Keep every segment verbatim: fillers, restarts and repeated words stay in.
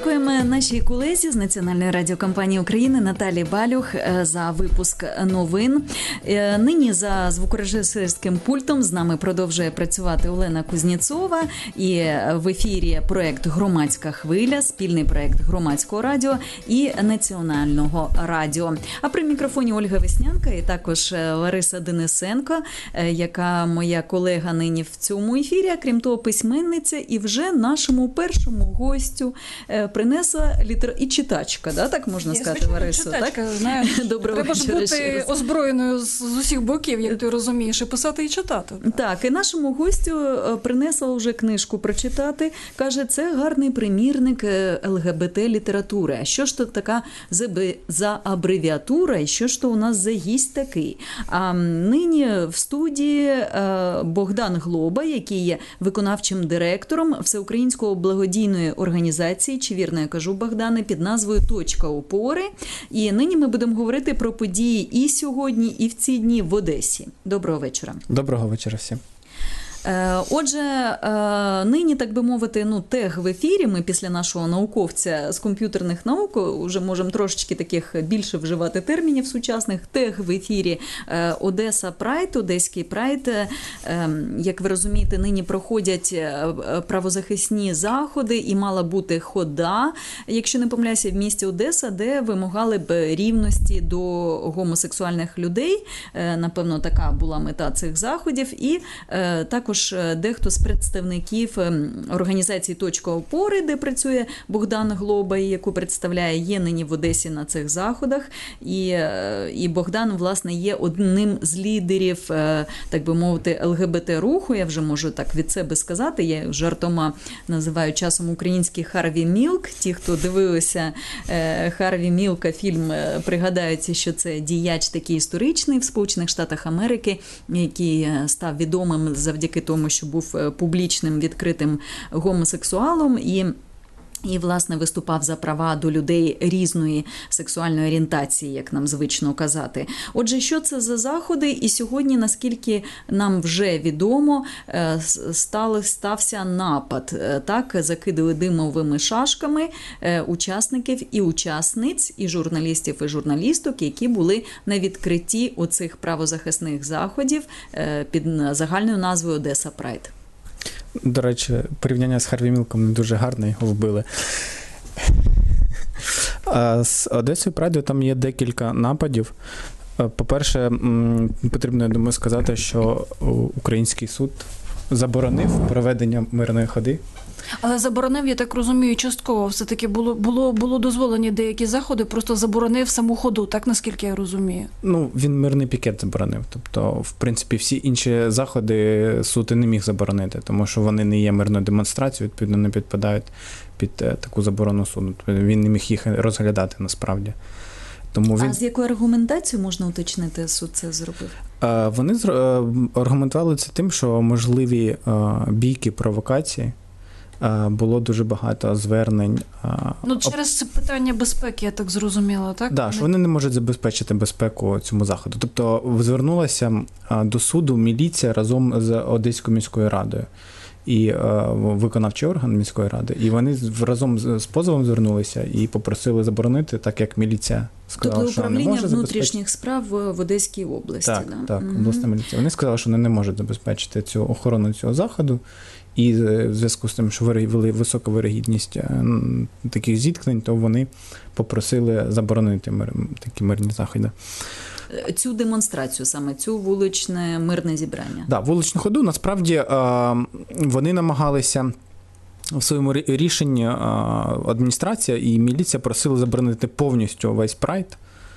Дякуємо нашій колезі з Національної радіокомпанії України Наталії Балюх за випуск новин. Нині за звукорежисерським пультом з нами продовжує працювати Олена Кузнєцова. І в ефірі проєкт «Громадська хвиля», спільний проєкт Громадського радіо і Національного радіо. А при мікрофоні Ольга Веснянка і також Лариса Денисенко, яка моя колега нині в цьому ефірі, а крім того письменниця і вже нашому першому гостю принесла літер... і читачка, да? Так можна Я, сказати, Ларисо? Читачка, так? знаєш, Доброго треба ж бути озброєною з, з усіх боків, як ти розумієш, і писати, і читати. Так, так, і нашому гостю принесла вже книжку прочитати. Каже, це гарний примірник ЛГБТ-літератури. А що ж то така за абревіатура, і що ж то у нас за гість такий? А нині в студії Богдан Глоба, який є виконавчим директором Всеукраїнського благодійної організації, чи вірно я кажу, Богдане, під назвою «Точка опори». І нині ми будемо говорити про події і сьогодні, і в ці дні в Одесі. Доброго вечора. Доброго вечора всім. Отже, нині, так би мовити, ну, тег в ефірі, ми після нашого науковця з комп'ютерних наук вже можемо трошечки таких більше вживати термінів сучасних. Тег в ефірі Одеса Прайд, Одеський Прайд. Як ви розумієте, нині проходять правозахисні заходи і мала бути хода, якщо не помиляюся, в місті Одеса, де вимагали б рівності до гомосексуальних людей. Напевно, така була мета цих заходів. І також дехто з представників організації «Точка опори», де працює Богдан Глоба, яку представляє, є нині в Одесі на цих заходах. І, і Богдан, власне, є одним з лідерів, так би мовити, ЛГБТ-руху. Я вже можу так від себе сказати. Я жартома називаю часом український Харві Мілк. Ті, хто дивилися Харві Мілка фільм, пригадають, що це діяч такий історичний в Сполучених Штатах Америки, який став відомим завдяки тому, що був публічним, відкритим гомосексуалом і І, власне, виступав за права до людей різної сексуальної орієнтації, як нам звично казати. Отже, що це за заходи? І сьогодні, наскільки нам вже відомо, стали, стався напад. Так, закидали димовими шашками учасників і учасниць, і журналістів, і журналісток, які були на відкритті оцих правозахисних заходів під загальною назвою «Одеса Прайд». До речі, порівняння з Харві Мілком не дуже гарне, його вбили. А з Одесою Прайду там є декілька нападів. По-перше, потрібно, я думаю, сказати, що український суд заборонив проведення мирної ходи. Але заборонив, я так розумію, частково. Все-таки було, було, було дозволені деякі заходи, просто заборонив саму ходу, так, наскільки я розумію? Ну, він мирний пікет заборонив. Тобто, в принципі, всі інші заходи суд і не міг заборонити, тому що вони не є мирною демонстрацією, відповідно, не підпадають під таку заборону суду. Тобто, він не міг їх розглядати, насправді. Тому він... А з якою аргументацією, можна уточнити, суд це зробив? Вони аргументували це тим, що можливі бійки, провокації, було дуже багато звернень. Ну, через це питання безпеки, я так зрозуміла, так? Так, да, що вони не можуть забезпечити безпеку цьому заходу. Тобто звернулася до суду міліція разом з Одеською міською радою і виконавчий орган міської ради. І вони разом з позовом звернулися і попросили заборонити, так як міліція сказала, тобто, що не може забезпечити. Тобто управління внутрішніх справ в Одеській області. Так, да? так, угу. обласна міліція. Вони сказали, що вони не можуть забезпечити цю охорону цього заходу. І в зв'язку з тим, що виявили високу вирогідність таких зіткнень, то вони попросили заборонити мир, такі мирні заходи. Цю демонстрацію, саме цю вуличне мирне зібрання? Так, да, вуличну ходу, насправді, вони намагалися в своєму рішенні, адміністрація і міліція просили заборонити повністю весь прайд.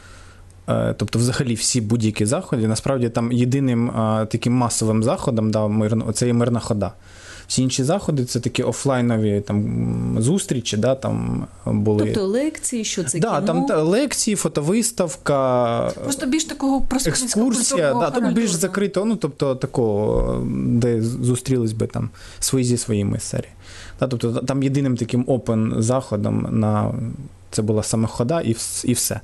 Тобто, взагалі, всі будь-які заходи. Насправді, там єдиним таким масовим заходом, да, мирно, це є мирна хода. Всі інші заходи – це такі офлайнові там, зустрічі, да, там були... Тобто лекції, що це да, кіно? Там та, лекції, фотовиставка, просто більш такого екскурсія, да, тобто більш закрито, ну, тобто такого, де зустрілись би там свої зі своїми серії. Да, тобто там єдиним таким опен-заходом на... Це була саме хода і, і все.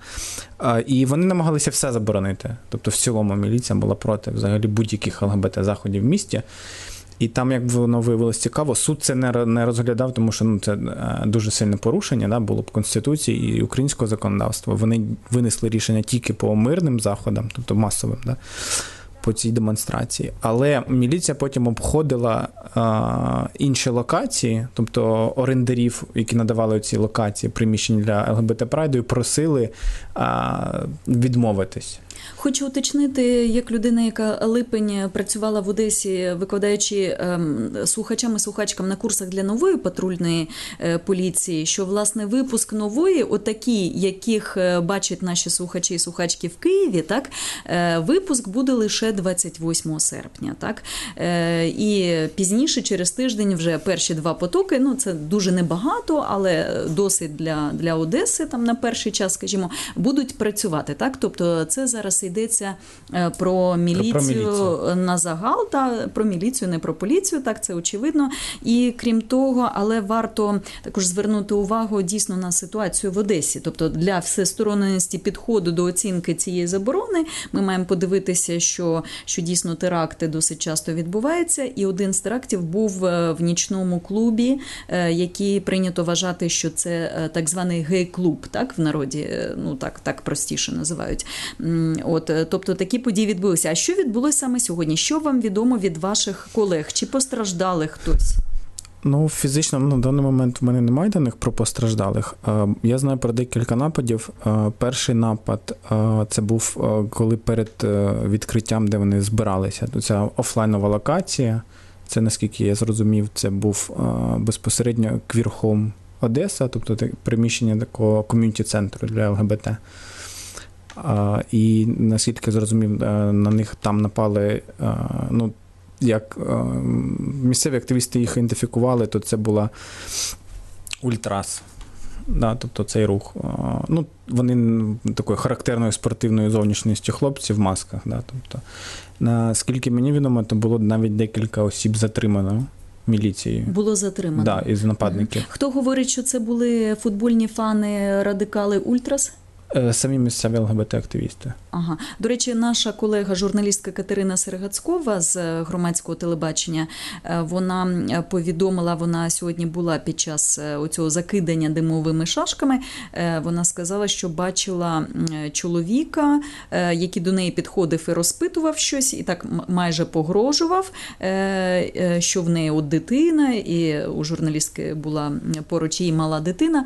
І вони намагалися все заборонити. Тобто в цілому міліція була проти взагалі будь-яких ЛГБТ-заходів в місті. І там, як воно виявилось цікаво, суд це не, не розглядав, тому що ну, це дуже сильне порушення, да, було б Конституції і українського законодавства. Вони винесли рішення тільки по мирним заходам, тобто масовим, да, по цій демонстрації. Але міліція потім обходила а, інші локації, тобто орендарів, які надавали ці локації, приміщень для ел ге бе те прайду, і просили а, відмовитись. Хочу уточнити, як людина, яка липень працювала в Одесі, викладаючи ем, слухачам і слухачкам на курсах для нової патрульної е, поліції, що, власне, випуск нової, отакі, яких бачать наші слухачі і слухачки в Києві, так, е, випуск буде лише двадцять восьмого серпня, так, е, і пізніше, через тиждень, вже перші два потоки, ну, це дуже небагато, але досить для, для Одеси, там, на перший час, скажімо, будуть працювати, так, тобто це зараз йдеться про міліцію, про міліцію на загал, та про міліцію, не про поліцію, так, це очевидно. І крім того, але варто також звернути увагу дійсно на ситуацію в Одесі. Тобто для всесторонності підходу до оцінки цієї заборони ми маємо подивитися, що, що дійсно теракти досить часто відбуваються. І один з терактів був в нічному клубі, який прийнято вважати, що це так званий гей-клуб, так, в народі, ну так, так простіше називають. От, тобто такі події відбулися. А що відбулося саме сьогодні? Що вам відомо від ваших колег? Чи постраждали хтось? Ну, фізично, ну, в даний момент в мене немає даних про постраждалих. Я знаю про декілька нападів. Перший напад – це був, коли перед відкриттям, де вони збиралися. Це офлайнова локація. Це, наскільки я зрозумів, це був безпосередньо Queer-Home Одеса, тобто приміщення такого ком'юніті-центру для ел ге бе те. І, наскільки зрозумів, на них там напали, ну, як місцеві активісти їх ідентифікували, то це була ультрас, да, тобто цей рух. Ну, вони такої характерної спортивної зовнішності хлопці в масках. Да, тобто, наскільки мені відомо, то було навіть декілька осіб затримано міліцією. Було затримано? Да, із нападників. Хто говорить, що це були футбольні фани, радикали ультрас? Самі місцеві ел ге бе те-активісти. Ага. До речі, наша колега, журналістка Катерина Серегацькова з громадського телебачення, вона повідомила, вона сьогодні була під час оцього закидання димовими шашками, вона сказала, що бачила чоловіка, який до неї підходив і розпитував щось, і так майже погрожував, що в неї от дитина, і у журналістки була поруч її мала дитина,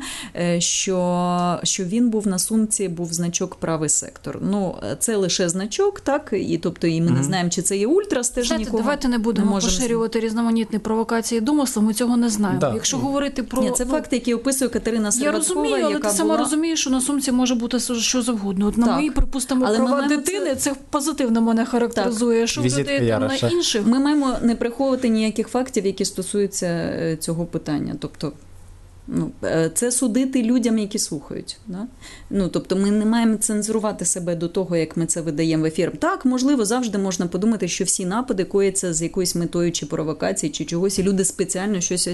що, що він був на сумці, був значок «Правий сектор». Ну, це лише значок, так, і тобто і ми mm-hmm. не знаємо, чи це є ультрас, теж Знаєте, нікого давайте не будемо не можемо... поширювати різноманітні провокації домислів, ми цього не знаємо. Да. Якщо говорити про... Ні, це факти, які описує Катерина Серегацькова, яка була... Я розумію, але ти сама була... розумієш, що на сумці може бути що завгодно. От на так. мої, припустимо, але права дитини, це... це позитивно мене характеризує. Так. Що вже там на інших? Ми маємо не приховувати ніяких фактів, які стосуються цього питання. Тобто, ну, це судити людям, які слухають. Да? Ну, тобто ми не маємо цензурувати себе до того, як ми це видаємо в ефір. Так, можливо, завжди можна подумати, що всі напади кояться з якоюсь метою чи провокації, чи чогось, і люди спеціально щось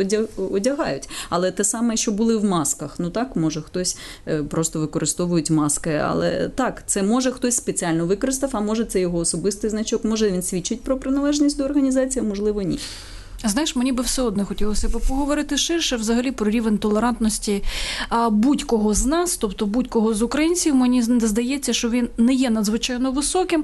одягають. Але те саме, що були в масках. Ну так, може хтось просто використовують маски. Але так, це може хтось спеціально використав, а може це його особистий значок, може він свідчить про приналежність до організації, а можливо ні. Знаєш, мені би все одно хотілося б поговорити ширше взагалі про рівень толерантності будь-кого з нас, тобто будь-кого з українців. Мені здається, що він не є надзвичайно високим.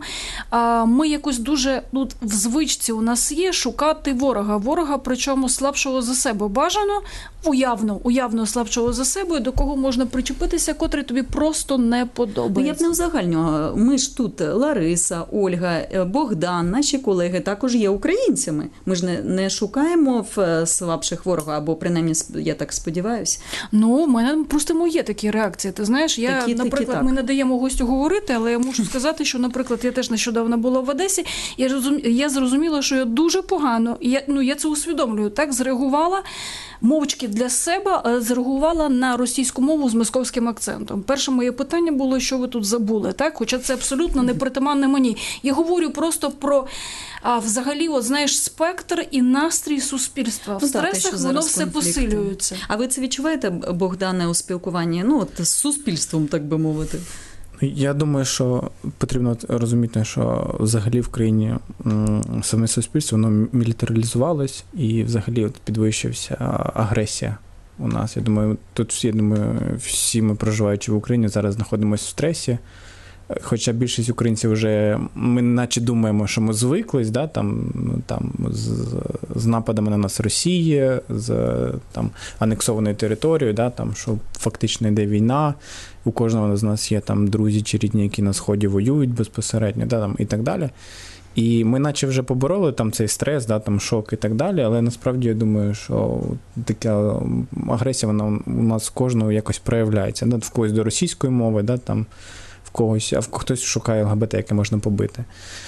Ми якось дуже, ну, в звичці у нас є шукати ворога. Ворога, причому слабшого за себе бажано, уявно, уявно слабшого за себе, до кого можна причепитися, котрий тобі просто не подобається. Ну, я б не узагальнювала. Ми ж тут Лариса, Ольга, Богдан, наші колеги також є українцями. Ми ж не, не шукаємо в слабших ворога, або принаймні, я так сподіваюся. Ну, у мене просто є такі реакції. Ти знаєш, я, такі, наприклад, такі, ми не даємо гостю говорити, але я мушу сказати, що, наприклад, я теж нещодавно була в Одесі, я, розум... я зрозуміла, що я дуже погано, я, ну, я це усвідомлюю, так, зреагувала мовчки для себе, але зреагувала на російську мову з московським акцентом. Перше моє питання було, що ви тут забули, так? Хоча це абсолютно не притаманне мені. Я говорю просто про, а, взагалі, от, знаєш, спектр і настрій суспільства. В ну, стресах так, воно все конфлікти. посилюється. А ви це відчуваєте, Богдане, у спілкуванні, ну, от, з суспільством, так би мовити? Я думаю, що потрібно розуміти, що взагалі в країні саме суспільство, воно мілітаризувалось і взагалі от підвищився агресія у нас. Я думаю, тут всі, я думаю, всі ми, проживаючи в Україні, зараз знаходимося в стресі. Хоча більшість українців вже, ми наче думаємо, що ми звиклись, да, там, там, з, з нападами на нас Росії, з там, анексованою територією, да, там, що фактично йде війна, у кожного з нас є там друзі чи рідні, які на Сході воюють безпосередньо, да, там, і так далі. І ми наче вже побороли там цей стрес, да, там, шок і так далі, але насправді я думаю, що така агресія, вона у нас кожного якось проявляється. Да, в когось до російської мови, да, там, когось, а хтось шукає ЛГБТ, яке можна побити.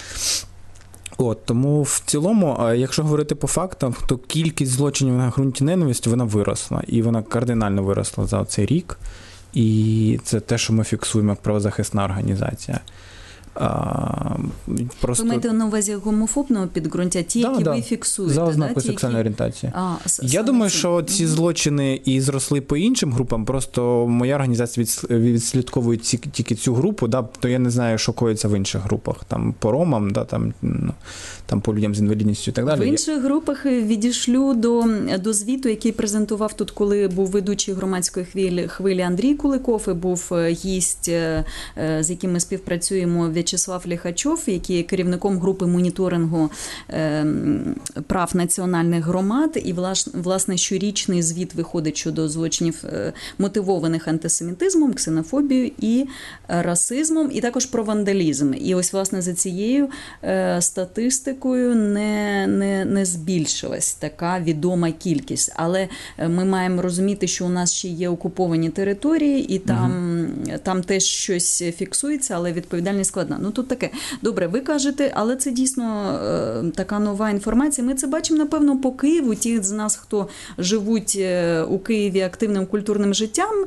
От, тому в цілому, якщо говорити по фактам, то кількість злочинів на ґрунті ненависті, вона виросла. І вона кардинально виросла за цей рік. І це те, що ми фіксуємо як правозахисна організація. А, просто... Ви маєте на увазі гомофобного підґрунтя, ті, да, які да. ви фіксуєте? За ознакою да? ті, сексуальної які... орієнтації. А, Я думаю, ці... що ці злочини і зросли по іншим групам, просто моя організація відслідковує тільки цю групу, да, то я не знаю, що коїться в інших групах, там по ромам, да, там, ну, там по людям з інвалідністю і так далі. В інших групах відійшлю до, до звіту, який презентував тут, коли був ведучий громадської хвилі, хвилі Андрій Куликов, і був гість, з яким ми співпрацюємо, В'ячеслав Ліхачов, який є керівником групи моніторингу прав національних громад. І, власне, щорічний звіт виходить щодо злочинів, мотивованих антисемітизмом, ксенофобією і расизмом, і також про вандалізм. І ось, власне, за цією статистикою не, не, не збільшилась така відома кількість. Але ми маємо розуміти, що у нас ще є окуповані території, і там, угу. там теж щось фіксується, але відповідальність складна. Ну, тут таке. Добре, ви кажете, але це дійсно е, така нова інформація. Ми це бачимо, напевно, по Києву. Ті з нас, хто живуть у Києві активним культурним життям,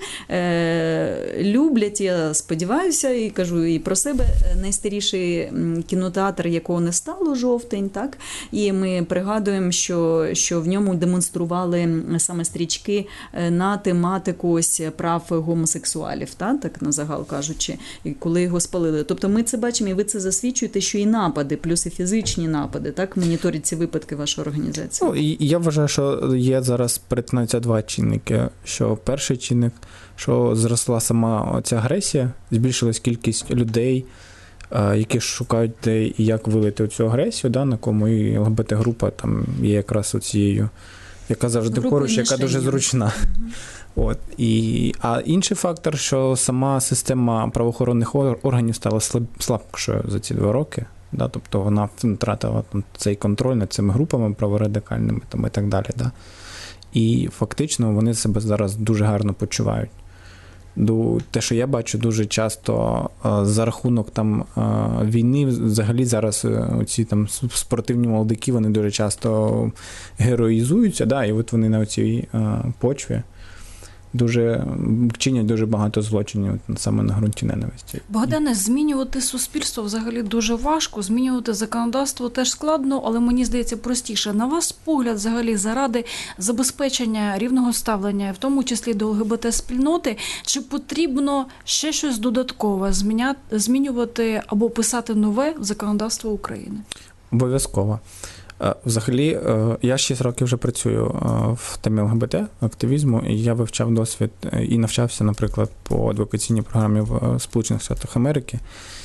е, люблять, я сподіваюся, і кажу і про себе, найстаріший кінотеатр, якого не стало, Жовтень, так? І ми пригадуємо, що, що в ньому демонстрували саме стрічки на тематику ось прав гомосексуалів, так, так на загал кажучи, і коли його спалили. Тобто ми це бачимо, і ви це засвідчуєте, що і напади, плюс і фізичні напади, так, моніторить ці випадки ваша організація? Ну, і я вважаю, що є зараз перетинаються два чинники. Що перший чинник, що зросла сама ця агресія, збільшилась кількість людей, які шукають де і як вилити цю агресію, да, на кому і ЛГБТ-група там є якраз оцією, яка завжди Групою поруч, яка дуже зручна. Угу. От, і, а інший фактор, що сама система правоохоронних органів стала слаб, слабкою за ці два роки. Да, тобто вона втратила там, цей контроль над цими групами праворадикальними там, і так далі. Да. І фактично вони себе зараз дуже гарно почувають. Те, що я бачу дуже часто за рахунок там війни, взагалі зараз оці там спортивні молодики, вони дуже часто героїзуються, да, і от вони на цій почві дуже чинять дуже багато злочинів саме на ґрунті ненависті. Богдане, змінювати суспільство взагалі дуже важко, змінювати законодавство теж складно, але мені здається простіше. На вас погляд взагалі заради забезпечення рівного ставлення, в тому числі до ЛГБТ-спільноти, чи потрібно ще щось додаткове змінювати або писати нове в законодавство України? Обов'язково. Взагалі, я шість років вже працюю в темі ЛГБТ-активізму, і я вивчав досвід і навчався, наприклад, по адвокаційній програмі в Сполучених Штатах Америки.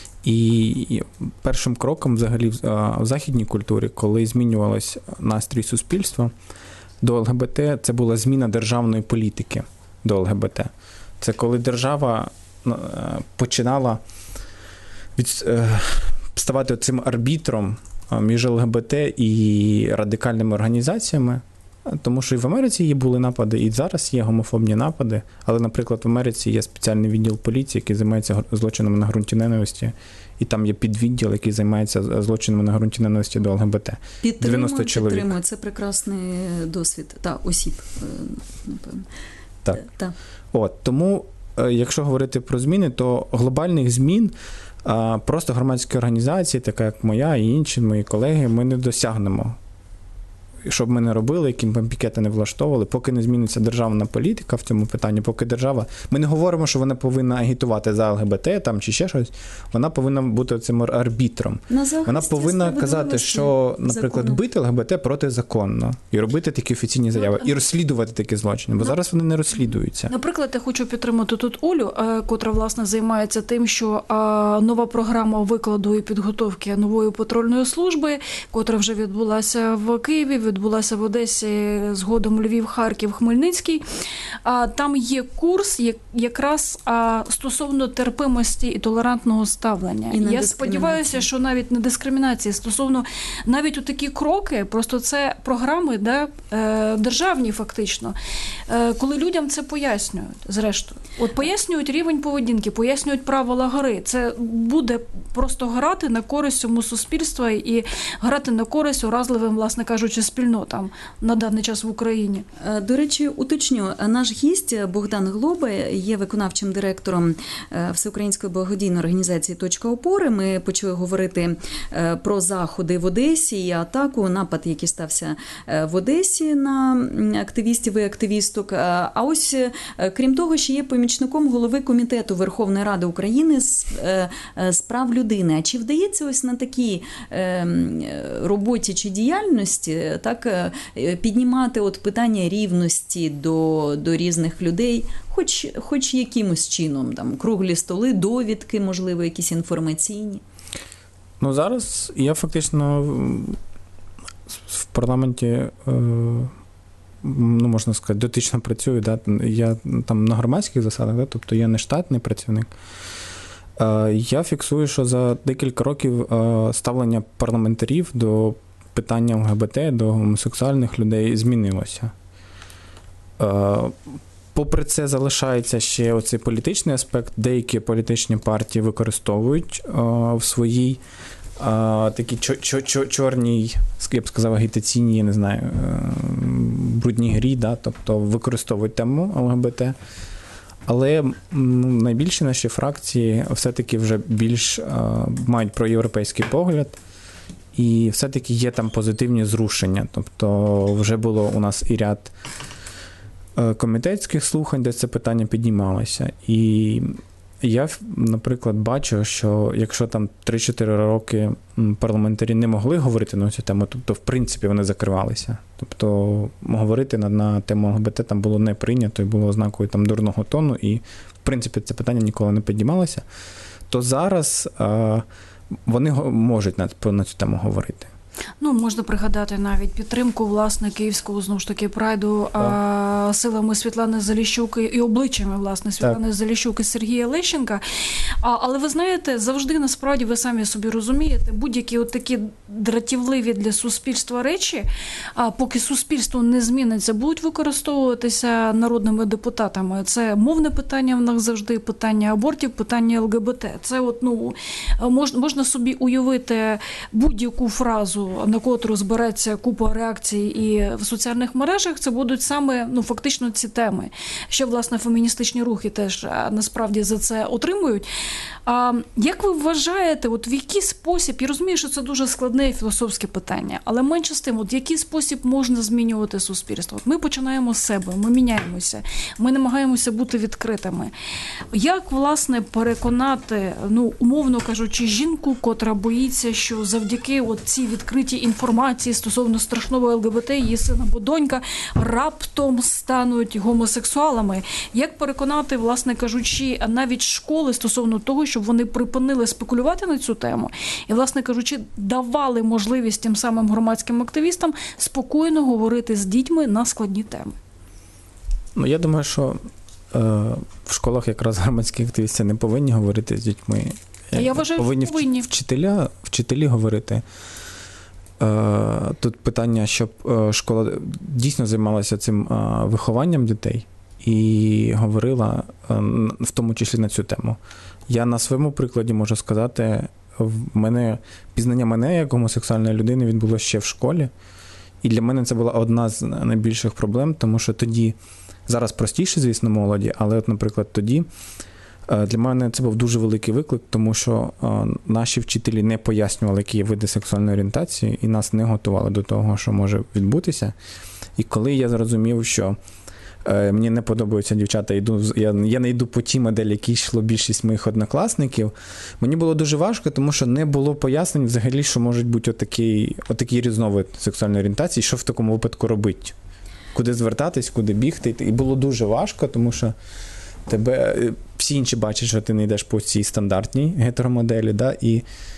І першим кроком взагалі в західній культурі, коли змінювався настрій суспільства до ЛГБТ, це була зміна державної політики до ЛГБТ. Це коли держава починала від... ставати цим арбітром між ЛГБТ і радикальними організаціями, тому що і в Америці є були напади, і зараз є гомофобні напади, але, наприклад, в Америці є спеціальний відділ поліції, який займається злочинами на ґрунті ненависті, і там є підвідділ, який займається злочинами на ґрунті ненависті до ЛГБТ. дев'яносто чоловік. Підтримую, це прекрасний досвід, та, осіб, напевно. Так. Та. От, тому, якщо говорити про зміни, то глобальних змін просто громадські організації, така як моя і інші мої колеги, ми не досягнемо. що б ми не робили, які б пікети не влаштовували, поки не зміниться державна політика в цьому питанні, поки держава... Ми не говоримо, що вона повинна агітувати за ЛГБТ там, чи ще щось. Вона повинна бути цим арбітром. Вона повинна казати, що, наприклад, закону. Бити ЛГБТ протизаконно. І робити такі офіційні заяви. І розслідувати такі злочини. Бо зараз вони не розслідуються. Наприклад, я хочу підтримати тут Олю, котра, власне, займається тим, що нова програма викладу і підготовки нової патрульної служби, котра вже відбулася в Києві, відбулася в Одесі, згодом Львів, Харків, Хмельницький. Там є курс якраз стосовно терпимості і толерантного ставлення. І я сподіваюся, що навіть не дискримінації, стосовно навіть у такі кроки, просто це програми, да, державні фактично, коли людям це пояснюють, зрештою. От пояснюють рівень поведінки, пояснюють правила гри. Це буде просто грати на користь цьому суспільства і грати на користь уразливим, власне кажучи, спільнотам на даний час в Україні. До речі, уточню, наш гість Богдан Глоба є виконавчим директором Всеукраїнської благодійної організації «Точка опори». Ми почали говорити про заходи в Одесі і атаку, напад, який стався в Одесі на активістів і активісток. А ось, крім того, ще є помічником голови Комітету Верховної Ради України з, з прав людини. А чи вдається ось на такій роботі чи діяльності так піднімати от питання рівності до, до різних людей, хоч, хоч якимось чином, там, круглі столи, довідки, можливо, якісь інформаційні? Ну, зараз я фактично в парламенті, ну, можна сказати, дотично працюю, да? Я там на громадських засадах, да? Тобто я не штатний працівник. Я фіксую, що за декілька років ставлення парламентарів до питання ЛГБТ, до гомосексуальних людей змінилося. Попри це залишається ще оцей політичний аспект. Деякі політичні партії використовують в своїй такій чорній, я б сказав, агітаційній, я не знаю, брудній грі, да? Тобто використовують тему ЛГБТ. Але ну, найбільші наші фракції все-таки вже більш а, мають проєвропейський погляд, і все-таки є там позитивні зрушення. Тобто вже було у нас і ряд а, комітетських слухань, де це питання піднімалося. І я, наприклад, бачу, що якщо там три-чотири роки парламентарі не могли говорити на цю тему, тобто, в принципі, вони закривалися. Тобто, говорити на, на тему ЛГБТ там було не прийнято, і було ознакою там дурного тону, і, в принципі, це питання ніколи не піднімалося, то зараз а, вони можуть на, на цю тему говорити. Ну, можна пригадати навіть підтримку, власне, київського, знову ж таки, прайду а, силами Світлани Заліщук і обличчями, власне, Світлани так. Заліщук і Сергія Лещенка. А, але ви знаєте, завжди, насправді, ви самі собі розумієте, будь-які от такі дратівливі для суспільства речі, а поки суспільство не зміниться, будуть використовуватися народними депутатами. Це мовне питання в нас завжди, питання абортів, питання ЛГБТ. Це от, ну, можна, можна собі уявити будь-яку фразу, на котру збереться купа реакцій і в соціальних мережах, це будуть саме, ну, фактично ці теми. Ще, власне, феміністичні рухи теж насправді за це отримують. А як ви вважаєте, от в який спосіб, я розумію, що це дуже складне і філософське питання, але менше з тим, от в який спосіб можна змінювати суспільство? От ми починаємо з себе, ми міняємося, ми намагаємося бути відкритими. Як, власне, переконати, ну, умовно кажучи, жінку, котра боїться, що завдяки от цій відкритій інформації стосовно страшного ЛГБТ, її син або донька раптом стануть гомосексуалами? Як переконати, власне кажучи, навіть школи стосовно того, щоб вони припинили спекулювати на цю тему і, власне кажучи, давали можливість тим самим громадським активістам спокійно говорити з дітьми на складні теми? Ну, я думаю, що е, в школах якраз громадські активісти не повинні говорити з дітьми. Я вважаю, повинні, повинні. Вчителя, вчителі говорити. Тут питання, щоб школа дійсно займалася цим вихованням дітей і говорила в тому числі на цю тему. Я на своєму прикладі можу сказати, в мене пізнання мене як гомосексуальної людини відбулося ще в школі. І для мене це була одна з найбільших проблем, тому що тоді, зараз простіше, звісно, молоді, але, от, наприклад, тоді Для мене це був дуже великий виклик, тому що наші вчителі не пояснювали, які є види сексуальної орієнтації, і нас не готували до того, що може відбутися. І коли я зрозумів, що мені не подобаються дівчата, я не йду по тій моделі, які йшло більшість моїх однокласників, мені було дуже важко, тому що не було пояснень взагалі, що можуть бути отакий, отакий різновид сексуальної орієнтації, що в такому випадку робити. Куди звертатись, куди бігти. І було дуже важко, тому що тебе всі інші бачать, що ти не йдеш по цій стандартній гетеромоделі, да, і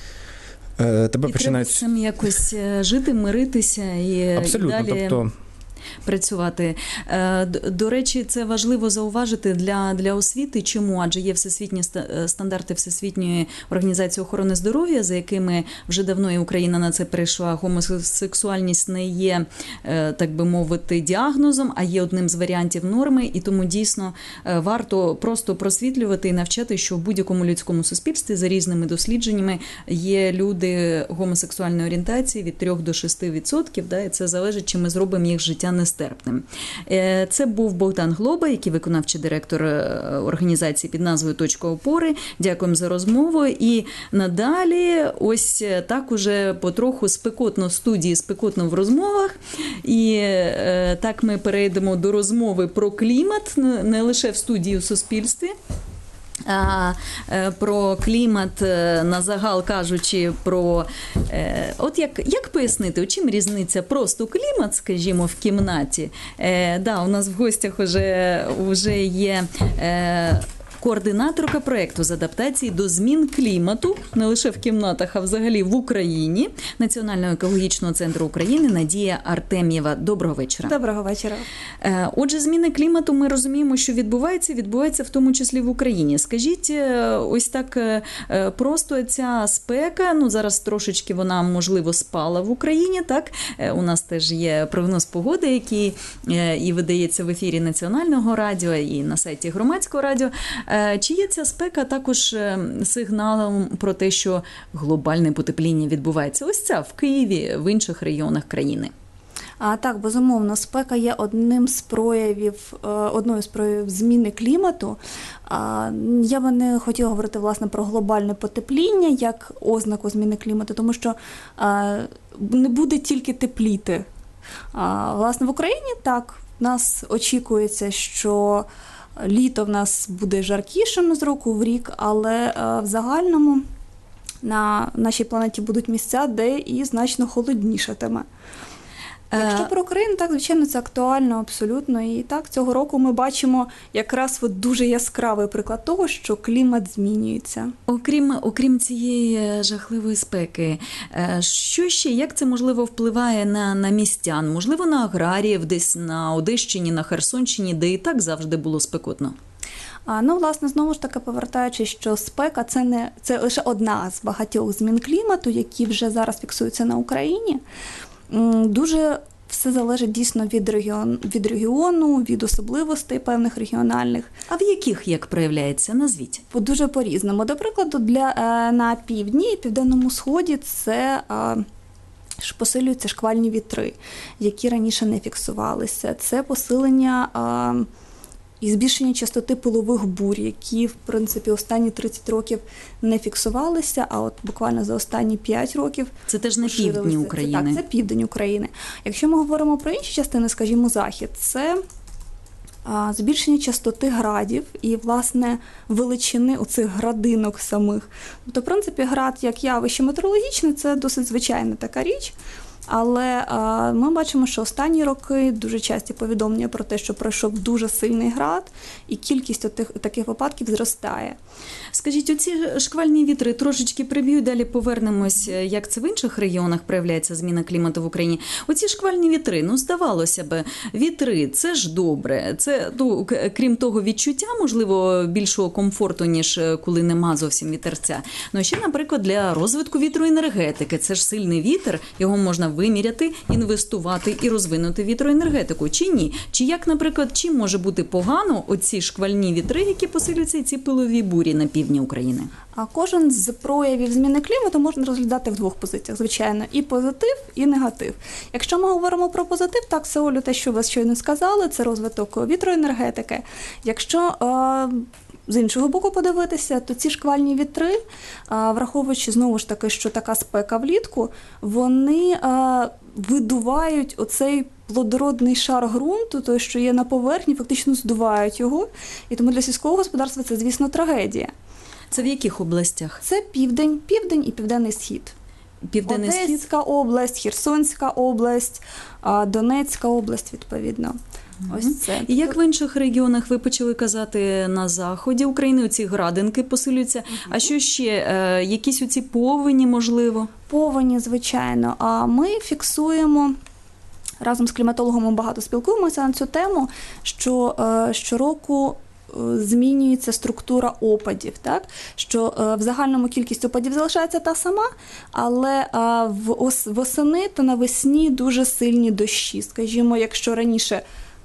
е, тебе і починають... треба цим якось жити, миритися і, Абсолютно, і далі... Тобто... працювати. До речі, це важливо зауважити для, для освіти. Чому? Адже є всесвітні стандарти Всесвітньої організації охорони здоров'я, за якими вже давно і Україна на це перейшла. Гомосексуальність не є, так би мовити, діагнозом, а є одним з варіантів норми, і тому дійсно варто просто просвітлювати і навчати, що в будь-якому людському суспільстві за різними дослідженнями є люди гомосексуальної орієнтації від три до шести відсотків, да, і це залежить, чи ми зробимо їх життя нестерпним. Це був Богдан Глоба, який виконавчий директор організації під назвою «Точка опори». Дякуємо за розмову. І надалі ось так уже потроху спекотно в студії, спекотно в розмовах. І так ми перейдемо до розмови про клімат, не лише в студії, у суспільстві. А, про клімат, на загал кажучи, про от як, як пояснити, у чим різниця просто клімат, скажімо, в кімнаті. Е, да, у нас в гостях вже, вже є е, координаторка проєкту з адаптації до змін клімату, не лише в кімнатах, а взагалі в Україні, Національного екологічного центру України Надія Артем'єва. Доброго вечора. Доброго вечора. Отже, зміни клімату ми розуміємо, що відбуваються, відбуваються в тому числі в Україні. Скажіть, ось так просто ця спека, ну зараз трошечки вона, можливо, спала в Україні, так? У нас теж є прогноз погоди, який і видається в ефірі Національного радіо, і на сайті Громадського радіо. Чи є ця спека також сигналом про те, що глобальне потепління відбувається? Ось ця в Києві, в інших регіонах країни. А, так, безумовно, спека є одним з проявів, одною з проявів зміни клімату. А, я би не хотіла говорити, власне, про глобальне потепління як ознаку зміни клімату, тому що а, не буде тільки тепліти. А, власне, в Україні так, в нас очікується, що літо в нас буде жаркішим з року в рік, але в загальному на нашій планеті будуть місця, де і значно холоднішатиме. Якщо про Україну, так, звичайно, це актуально абсолютно. І так, цього року ми бачимо якраз от дуже яскравий приклад того, що клімат змінюється. Окрім, окрім цієї жахливої спеки, що ще, як це, можливо, впливає на, на містян? Можливо, на аграріїв, десь на Одещині, на Херсонщині, де і так завжди було спекотно? А, ну, власне, знову ж таки, повертаючись, що спека – це, не, це лише одна з багатьох змін клімату, які вже зараз фіксуються на Україні. Дуже все залежить дійсно від, регіон, від регіону, від особливостей певних регіональних. А в яких, як проявляється? Назвіть. Дуже по-різному. До прикладу, для, на півдні і південному сході це посилюються шквальні вітри, які раніше не фіксувалися. Це посилення і збільшення частоти пилових бурь, які, в принципі, останні тридцять років не фіксувалися, а от буквально за останні п'ять років це теж на півдні України. Це, так, це південь України. Якщо ми говоримо про інші частини, скажімо, захід, це а, збільшення частоти градів і, власне, величини оцих градинок самих. Тобто, в принципі, град як явище метеорологічне – це досить звичайна така річ. Але а, ми бачимо, що останні роки дуже часті повідомлення про те, що пройшов дуже сильний град, і кількість отих, таких випадків зростає. Скажіть, оці шквальні вітри трошечки приб'ють, далі повернемось, як це в інших регіонах проявляється зміна клімату в Україні. Оці шквальні вітри, ну, здавалося б, вітри – це ж добре. Це, ну, крім того, відчуття, можливо, більшого комфорту, ніж коли нема зовсім вітерця. Ну, ще, наприклад, для розвитку вітроенергетики. Це ж сильний вітер, його можна виміряти, інвестувати і розвинути вітроенергетику. Чи ні? Чи як, наприклад, чим може бути погано оці шквальні вітри, які посилюються, і ці пилові бурі на півдні України? А кожен з проявів зміни клімату можна розглядати в двох позиціях, звичайно, і позитив, і негатив. Якщо ми говоримо про позитив, так, все, Олю, те, що ви щойно сказали, це розвиток вітроенергетики. Якщо е- з іншого боку подивитися, то ці шквальні вітри, враховуючи знову ж таки, що така спека влітку, вони видувають оцей плодородний шар ґрунту, той, що є на поверхні, фактично здувають його. І тому для сільського господарства це, звісно, трагедія. Це в яких областях? Це південь, південь і південний схід. Південний схід? Одеська область, Херсонська область, Донецька область, відповідно. Ось це. І як в інших регіонах ви почали казати на заході України, оці градинки посилюються, угу. А що ще? Е, якісь оці повені, можливо? Повені, звичайно. А ми фіксуємо, разом з кліматологом багато спілкуємося на цю тему, що е, щороку змінюється структура опадів, так? Що е, в загальному кількість опадів залишається та сама, але е, в ос, восени та навесні дуже сильні дощі. Скажімо, якщо раніше,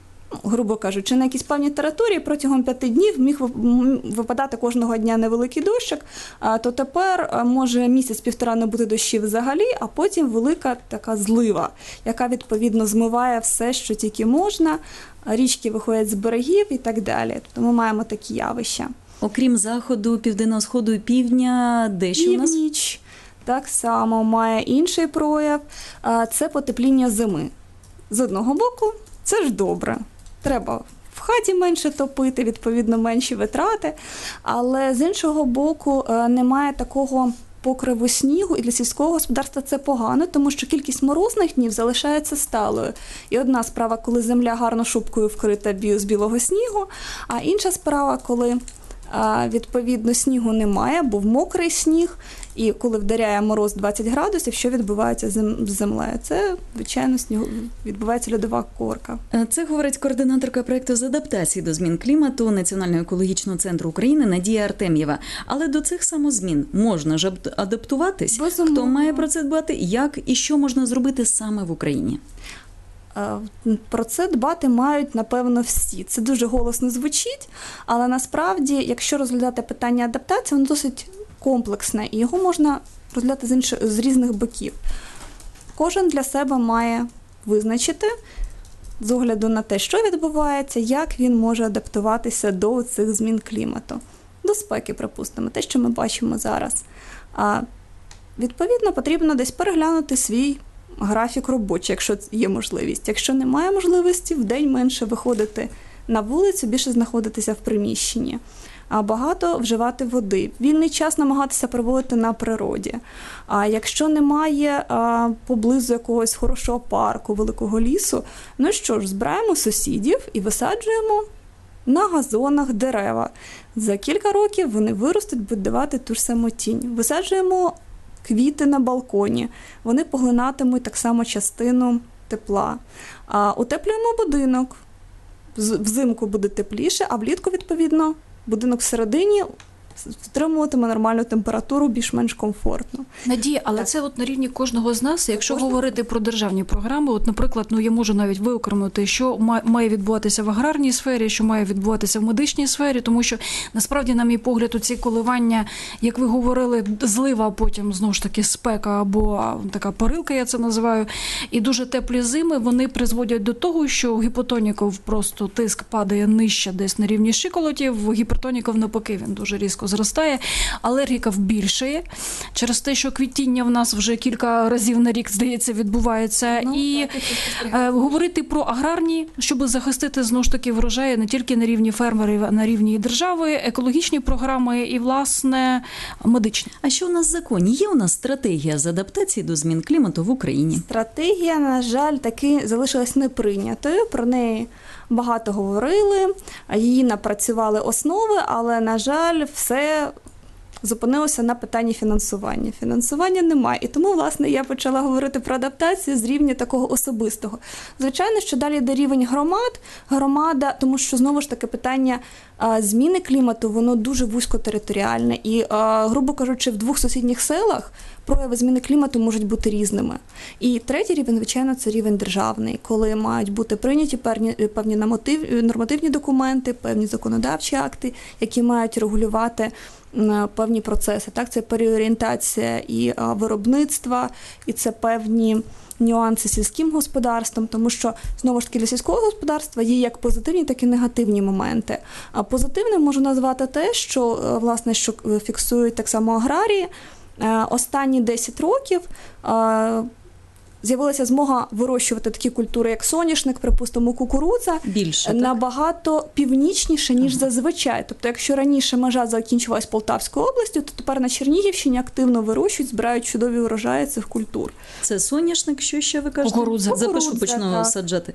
грубо кажучи, на якійсь певній території протягом п'яти днів міг випадати кожного дня невеликий дощик, то тепер може місяць-півтора не бути дощів взагалі, а потім велика така злива, яка відповідно змиває все, що тільки можна, річки виходять з берегів і так далі. Тобто ми маємо такі явища. Окрім заходу, південного сходу і півдня, де ще у нас? Північ так само має інший прояв. Це потепління зими. З одного боку, це ж добре. Треба в хаті менше топити, відповідно, менші витрати. Але з іншого боку, немає такого покриву снігу, і для сільського господарства це погано, тому що кількість морозних днів залишається сталою. І одна справа, коли земля гарно шубкою вкрита з білого снігу, а інша справа, коли відповідно снігу немає, був мокрий сніг, і коли вдаряє мороз двадцять градусів, що відбувається з землею? Це, звичайно, снігу... відбувається льодова корка. Це говорить координаторка проєкту з адаптації до змін клімату Національного екологічного центру України Надія Артем'єва. Але до цих самозмін можна ж адаптуватись? Безумовно. Хто має про це дбати? Як і що можна зробити саме в Україні? Про це дбати мають, напевно, всі. Це дуже голосно звучить, але насправді, якщо розглядати питання адаптації, воно досить комплексне, і його можна розглядати з, інших, з різних боків. Кожен для себе має визначити, з огляду на те, що відбувається, як він може адаптуватися до цих змін клімату. До спеки, припустимо, те, що ми бачимо зараз. А, відповідно, потрібно десь переглянути свій графік робочий, якщо є можливість. Якщо немає можливості, вдень менше виходити на вулицю, більше знаходитися в приміщенні. А багато вживати води. Вільний час намагатися проводити на природі. А якщо немає а, поблизу якогось хорошого парку, великого лісу, ну що ж, збираємо сусідів і висаджуємо на газонах дерева. За кілька років вони виростуть, будуть давати ту ж саму тінь. Висаджуємо квіти на балконі. Вони поглинатимуть так само частину тепла. А, утеплюємо будинок. Взимку буде тепліше, а влітку, відповідно, будинок всередині втримуватиме нормальну температуру, більш-менш комфортно. Надія, але так. Це от на рівні кожного з нас. Якщо Кожного? говорити про державні програми, от, наприклад, ну я можу навіть виокремити, що має відбуватися в аграрній сфері, що має відбуватися в медичній сфері, тому що насправді, на мій погляд, ці коливання, як ви говорили, злива, а потім знову ж таки спека або така парилка, я це називаю, і дуже теплі зими, вони призводять до того, що у гіпотоніків просто тиск падає нижче десь на рівні щиколотів, у гіпертоніків навпаки він дуже різко зростає, алергіків більшає через те, що квітіння в нас вже кілька разів на рік, здається, відбувається. Ну, і е, говорити про аграрні, щоб захистити, знову ж таки, врожаї не тільки на рівні фермерів, а на рівні держави, екологічні програми і, власне, медичні. А що у нас в законі? Є у нас стратегія з адаптації до змін клімату в Україні? Стратегія, на жаль, таки залишилась неприйнятою. Про неї багато говорили, її напрацювали основи, але, на жаль, все зупинилося на питанні фінансування. Фінансування немає. І тому, власне, я почала говорити про адаптацію з рівня такого особистого. Звичайно, що далі йде рівень громад. Громада, тому що, знову ж таки, питання а, зміни клімату, воно дуже вузькотериторіальне. І, а, грубо кажучи, в двох сусідніх селах прояви зміни клімату можуть бути різними. І третій рівень, звичайно, це рівень державний, коли мають бути прийняті певні, певні нормативні документи, певні законодавчі акти, які мають регулювати певні процеси. Так, це переорієнтація і виробництва, і це певні нюанси з сільським господарством, тому що, знову ж таки, для сільського господарства є як позитивні, так і негативні моменти. А позитивним можу назвати те, що, власне, що фіксують так само аграрії. Останні десять років з'явилася змога вирощувати такі культури, як соняшник, припустимо, кукурудза, більше, набагато північніше, ніж ага. зазвичай. Тобто, якщо раніше межа закінчувалась Полтавською областю, то тепер на Чернігівщині активно вирощують, збирають чудові урожаї цих культур. Це соняшник, що ще ви кажете? Кукурудза. Запишу, почну так. саджати.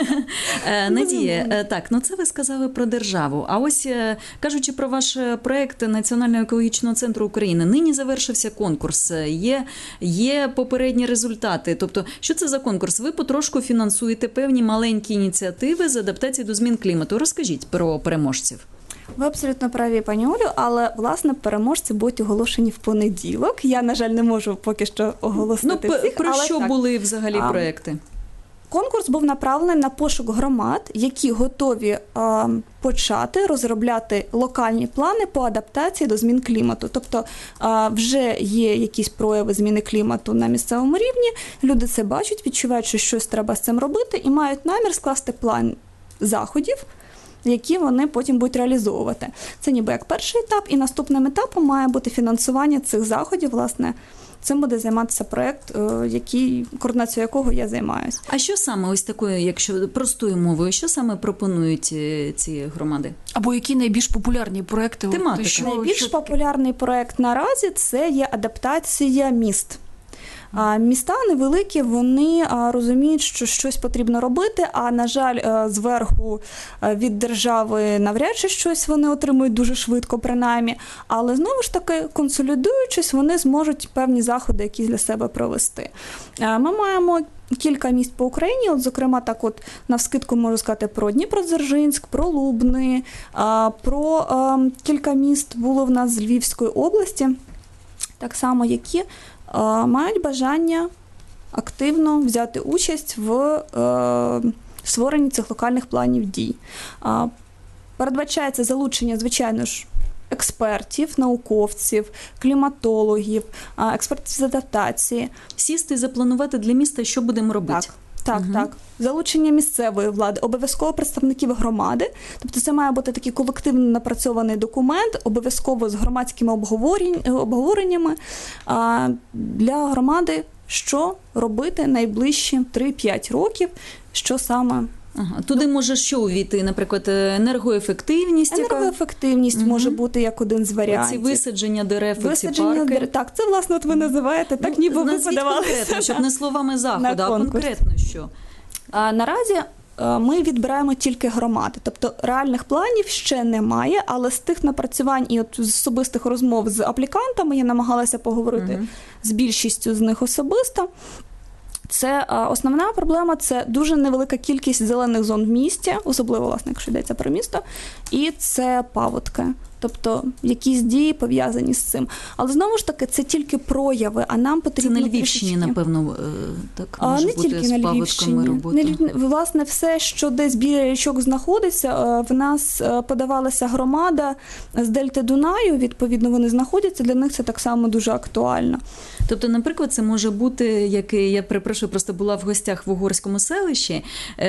Надія, так, ну це ви сказали про державу. А ось, кажучи про ваш проєкт Національного екологічного центру України, нині завершився конкурс, є, є попередні результати. Тобто, що це за конкурс? Ви потрошку фінансуєте певні маленькі ініціативи з адаптації до змін клімату. Розкажіть про переможців. Ви абсолютно праві, пані Олю, але, власне, переможці будуть оголошені в понеділок. Я, на жаль, не можу поки що оголосити ну, всіх. Про але що так. були взагалі а, проекти? Конкурс був направлений на пошук громад, які готові а, почати розробляти локальні плани по адаптації до змін клімату. Тобто а, вже є якісь прояви зміни клімату на місцевому рівні, люди це бачать, відчувають, що щось треба з цим робити і мають намір скласти план заходів, які вони потім будуть реалізовувати. Це ніби як перший етап, і наступним етапом має бути фінансування цих заходів, власне. Цим буде займатися проєкт, який, координацією якого я займаюся. А що саме, ось такою, якщо простою мовою, що саме пропонують ці громади? Або які найбільш популярні проєкти? Тематика. Що, Найбільш що... популярний проєкт наразі – це є адаптація міст. А міста невеликі, вони розуміють, що щось потрібно робити, а, на жаль, зверху від держави навряд чи щось вони отримують дуже швидко, принаймні. Але, знову ж таки, консолідуючись, вони зможуть певні заходи якісь для себе провести. Ми маємо кілька міст по Україні, от, зокрема, так от, навскидку можу сказати про Дніпродзержинськ, про Лубни, про кілька міст було в нас з Львівської області, так само, які мають бажання активно взяти участь в е, створенні цих локальних планів дій. Е, передбачається залучення, звичайно ж, експертів, науковців, кліматологів, е, експертів з адаптації. Сісти і запланувати для міста, що будемо робити. Так. Так, угу. так. Залучення місцевої влади, обов'язково представників громади. Тобто це має бути такий колективно напрацьований документ, обов'язково з громадськими обговореннями а, для громади, що робити найближчі три-п'ять років, що саме. Ага. Туди може що увійти, наприклад, енергоефективність? Енергоефективність яка? може угу. бути як один з варіантів. Ці висадження дерев, висадження ці парки. Дерев. Так, це, власне, от ви називаєте, так ну, ніби ви подавали. конкретно, щоб не словами заходу, а конкретно що? А, наразі ми відбираємо тільки громади. Тобто реальних планів ще немає, але з тих напрацювань і от з особистих розмов з аплікантами я намагалася поговорити угу. з більшістю з них особисто. Це основна проблема – це дуже невелика кількість зелених зон в місті, особливо, власне, якщо йдеться про місто, і це паводки. Тобто якісь дії пов'язані з цим. Але, знову ж таки, це тільки прояви, а нам потрібно... Це на Львівщині, трішечки... напевно, так може не бути тільки з на паводками робота? Не, власне, все, що десь біля річок знаходиться, в нас подавалася громада з Дельти Дунаю, відповідно, вони знаходяться, для них це так само дуже актуально. Тобто, наприклад, це може бути, як я перепрошую, просто була в гостях в Угорському селищі,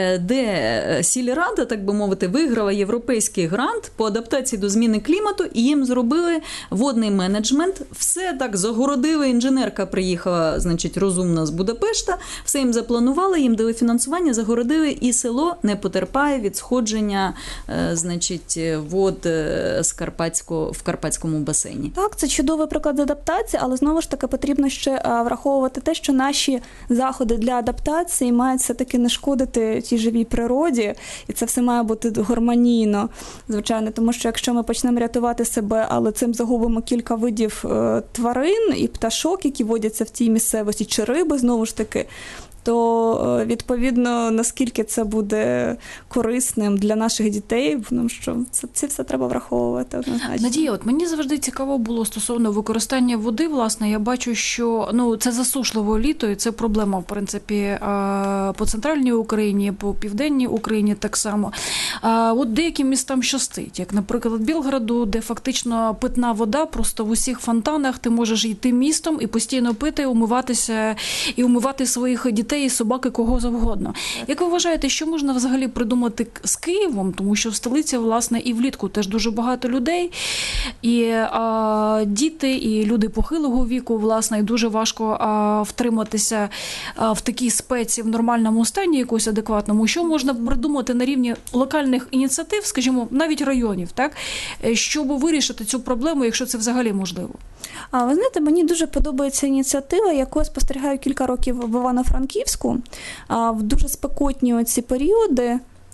де сільрада, так би мовити, виграла європейський грант по адаптації до зміни клімату, і їм зробили водний менеджмент, все так загородили, інженерка приїхала, значить, розумна з Будапешта, все їм запланували, їм дали фінансування, загородили, і село не потерпає від сходження, значить, вод з Карпатського, в Карпатському басейні. Так, це чудовий приклад адаптації, але знову ж таки потрібно ще враховувати те, що наші заходи для адаптації мають все-таки не шкодити тій живій природі, і це все має бути гармонійно, звичайно, тому що якщо ми почнемо рятувати себе, але цим загубимо кілька видів е, тварин і пташок, які водяться в тій місцевості, чи риби, знову ж таки, то відповідно наскільки це буде корисним для наших дітей, тому що це, це все треба враховувати однозначно. Надія, от мені завжди цікаво було стосовно використання води, власне, я бачу, що ну, це засушливе літо, і це проблема, в принципі, по центральній Україні, по південній Україні так само. От деяким містам щастить, як, наприклад, Білграду, де фактично питна вода просто в усіх фонтанах, ти можеш йти містом і постійно пити, умиватися, і умивати своїх дітей, і собаки, кого завгодно. Як ви вважаєте, що можна взагалі придумати з Києвом, тому що в столиці, власне, і влітку теж дуже багато людей, і а, діти, і люди похилого віку, власне, і дуже важко а, втриматися а, в такій спеці в нормальному стані, якось адекватному. Що можна придумати на рівні локальних ініціатив, скажімо, навіть районів, так, щоб вирішити цю проблему, якщо це взагалі можливо? А ви знаєте, мені дуже подобається ініціатива, яку я спостерігаю кілька років в Івано-Франківську. В дуже спекотні оці періоди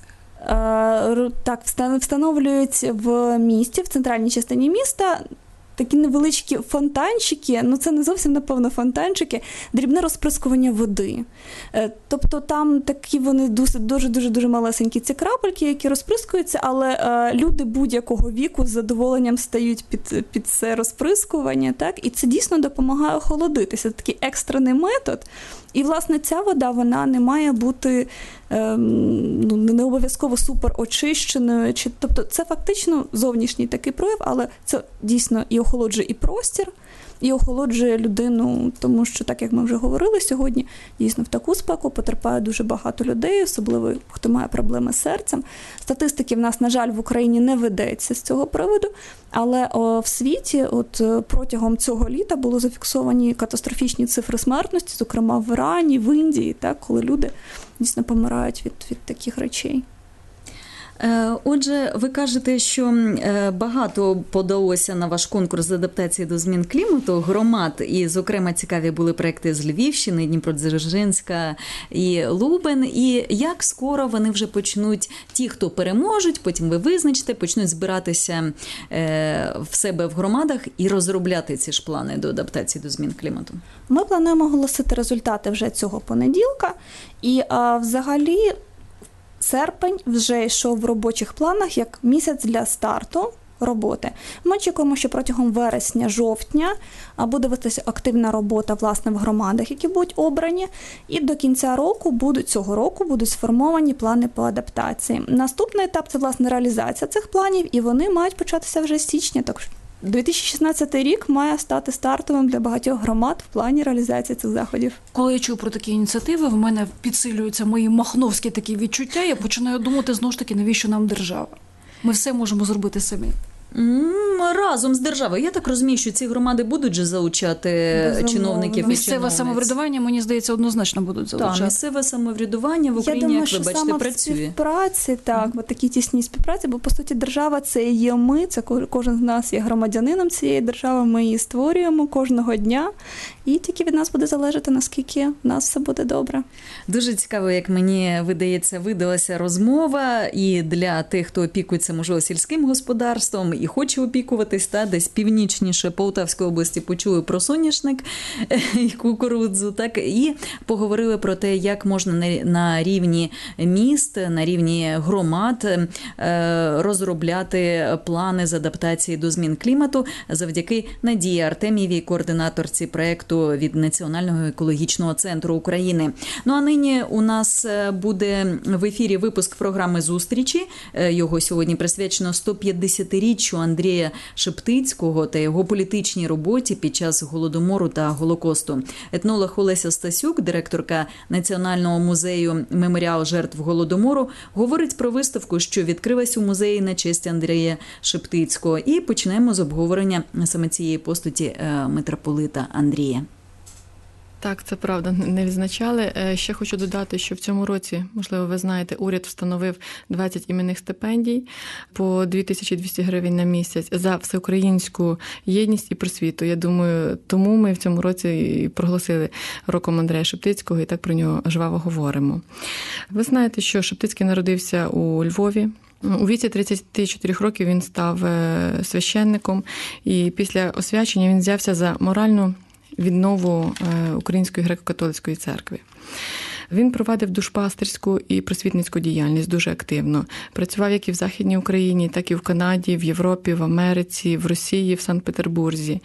так встановлюють в місті, в центральній частині міста, такі невеличкі фонтанчики, ну це не зовсім, напевно, фонтанчики, дрібне розприскування води. Тобто там такі вони дуже-дуже-дуже малесенькі ці крапельки, які розприскуються, але люди будь-якого віку з задоволенням стають під, під це розприскування, так? І це дійсно допомагає охолодитися. Це такий екстрений метод. І, власне, ця вода, вона не має бути ну, не обов'язково супер очищеною. Чи, тобто це фактично зовнішній такий прояв, але це дійсно і охолоджує і простір, і охолоджує людину, тому що, так як ми вже говорили сьогодні, дійсно в таку спеку потерпає дуже багато людей, особливо хто має проблеми з серцем. Статистики в нас, на жаль, в Україні не ведеться з цього приводу, але о, в світі от протягом цього літа було зафіксовані катастрофічні цифри смертності, зокрема в Ірані, в Індії, так, коли люди дійсно помирають від, від таких речей. Отже, ви кажете, що багато подалося на ваш конкурс з адаптації до змін клімату громад, і, зокрема, цікаві були проекти з Львівщини, Дніпродзержинська і Лубен. І як скоро вони вже почнуть, ті, хто переможуть, потім ви визначите, почнуть збиратися в себе в громадах і розробляти ці ж плани до адаптації до змін клімату? Ми плануємо оголосити результати вже цього понеділка. І а, взагалі серпень вже йшов в робочих планах як місяць для старту роботи. Ми очікуємо, що протягом вересня-жовтня буде вестися активна робота, власне, в громадах, які будуть обрані, і до кінця року, будуть, цього року, будуть сформовані плани по адаптації. Наступний етап – це, власне, реалізація цих планів, і вони мають початися вже з січня, так що дві тисячі шістнадцятий рік має стати стартовим для багатьох громад в плані реалізації цих заходів. Коли я чую про такі ініціативи, в мене підсилюються мої махновські такі відчуття, я починаю думати, знову ж таки, навіщо нам держава? Ми все можемо зробити самі. Разом з державою. Я так розумію, що ці громади будуть же залучати Безумовно. чиновників. Місцеве самоврядування, мені здається, однозначно будуть залучати. Так, місцеве самоврядування в Україні, думаю, як ви бачите, саме працює. В співпраці, так, mm-hmm. в такій тісній співпраці, бо, по суті, держава – це і є ми, це кожен з нас є громадянином цієї держави, ми її створюємо кожного дня, і тільки від нас буде залежати, наскільки в нас все буде добре. Дуже цікаво, як мені видається, видалася розмова і для тих, хто опікується, можливо, сільським господарством і хоче опікуватись, та десь північніше Полтавської області почули про соняшник і кукурудзу, так, і поговорили про те, як можна на рівні міст, на рівні громад розробляти плани з адаптації до змін клімату завдяки Надії Артем'євій, координаторці проєкту від Національного екологічного центру України. Ну а нині у нас буде в ефірі випуск програми «Зустрічі». Його сьогодні присвячено сто п'ятдесятиріччю Андрія Шептицького та його політичній роботі під час Голодомору та Голокосту. Етнолог Олеся Стасюк, директорка Національного музею «Меморіал жертв Голодомору», говорить про виставку, що відкрилась у музеї на честь Андрія Шептицького. І почнемо з обговорення саме цієї постаті митрополита Андрія. Так, це правда, не відзначали. Ще хочу додати, що в цьому році, можливо, ви знаєте, уряд встановив двадцять іменних стипендій по дві тисячі двісті гривень на місяць за всеукраїнську єдність і просвіту. Я думаю, тому ми в цьому році і проголосили роком Андрія Шептицького і так про нього жваво говоримо. Ви знаєте, що Шептицький народився у Львові. У віці тридцяти чотирьох років він став священником, і після освячення він взявся за моральну віднову Української греко-католицької церкви. Він провадив душпастерську і просвітницьку діяльність дуже активно. Працював як і в Західній Україні, так і в Канаді, в Європі, в Америці, в Росії, в Санкт-Петербурзі.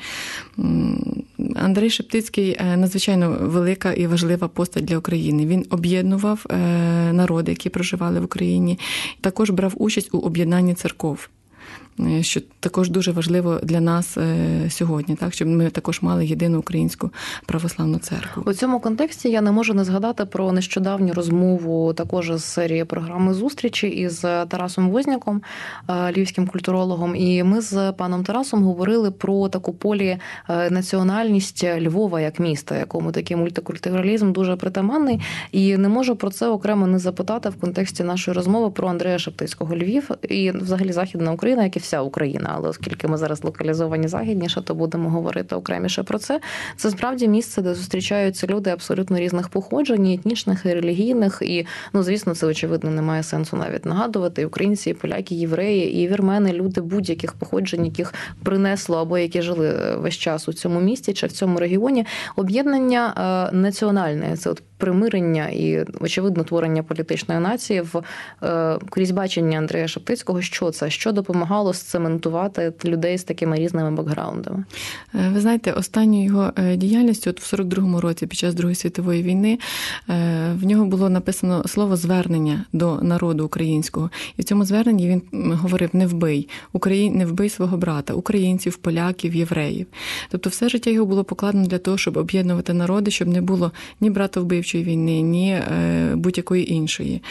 Андрей Шептицький надзвичайно велика і важлива постать для України. Він об'єднував народи, які проживали в Україні, також брав участь у об'єднанні церков, що також дуже важливо для нас сьогодні, так, щоб ми також мали єдину українську православну церкву. У цьому контексті я не можу не згадати про нещодавню розмову також з серії програми «Зустрічі» із Тарасом Возняком, львівським культурологом. І ми з паном Тарасом говорили про таку полінаціональність Львова як міста, якому такий мультикультуралізм дуже притаманний. І не можу про це окремо не запитати в контексті нашої розмови про Андрея Шептицького. Львів і взагалі Західна Україна, як і вся Україна, але оскільки ми зараз локалізовані західніше, то будемо говорити окреміше про це. Це справді місце, де зустрічаються люди абсолютно різних походжень, і етнічних, і релігійних, і, ну, звісно, це, очевидно, немає сенсу навіть нагадувати. І українці, і поляки, і євреї, і вірмени, люди будь-яких походжень, яких принесло або які жили весь час у цьому місті чи в цьому регіоні. Об'єднання національне, це от примирення і, очевидно, творення політичної нації в крізь бачення Андрея Шептицького. Що це? Що допомагало сцементувати людей з такими різними бекграундами? Ви знаєте, останньою його діяльністю, от в сорок другому році, під час Другої світової війни, в нього було написано слово «звернення» до народу українського. І в цьому зверненні він говорив «не вбий, Україн, не вбий свого брата, українців, поляків, євреїв». Тобто все життя його було покладено для того, щоб об'єднувати народи, щоб не було ні братовбивчої війни, ні будь-якої іншої.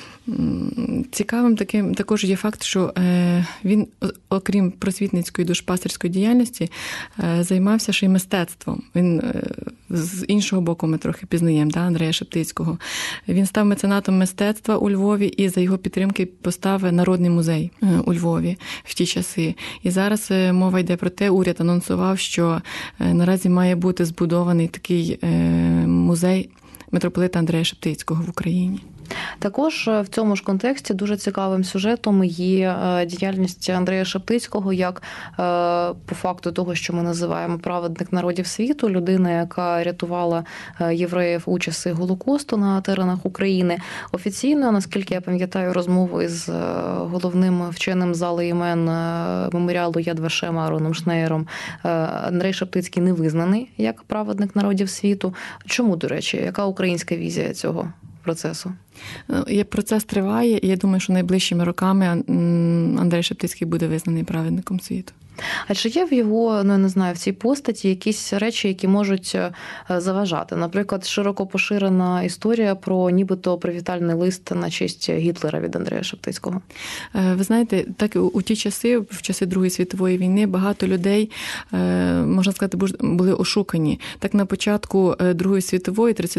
Цікавим таким також є факт, що він, окрім просвітницької душпастерської діяльності, займався ще й мистецтвом. Він з іншого боку ми трохи пізнаємо, да, Андрея Шептицького. Він став меценатом мистецтва у Львові і за його підтримки поставив Народний музей у Львові в ті часи. І зараз мова йде про те, уряд анонсував, що наразі має бути збудований такий музей митрополита Андрея Шептицького в Україні. Також в цьому ж контексті дуже цікавим сюжетом є діяльність Андрея Шептицького як по факту того, що ми називаємо праведник народів світу, людина, яка рятувала євреїв у часи Голокосту на теренах України. Офіційно, наскільки я пам'ятаю розмову із головним вченим зали імен меморіалу Яд Вашем Аароном Шнеєром, Андрей Шептицький не визнаний як праведник народів світу. Чому, до речі, яка українська візія цього процесу? Процес триває, і я думаю, що найближчими роками Андрей Шептицький буде визнаний праведником світу. А чи є в його, ну, я не знаю, в цій постаті якісь речі, які можуть заважати? Наприклад, широко поширена історія про нібито привітальний лист на честь Гітлера від Андрея Шептицького. Ви знаєте, так у ті часи, в часи Другої світової війни, багато людей, можна сказати, були ошукані. Так на початку Другої світової, тридцять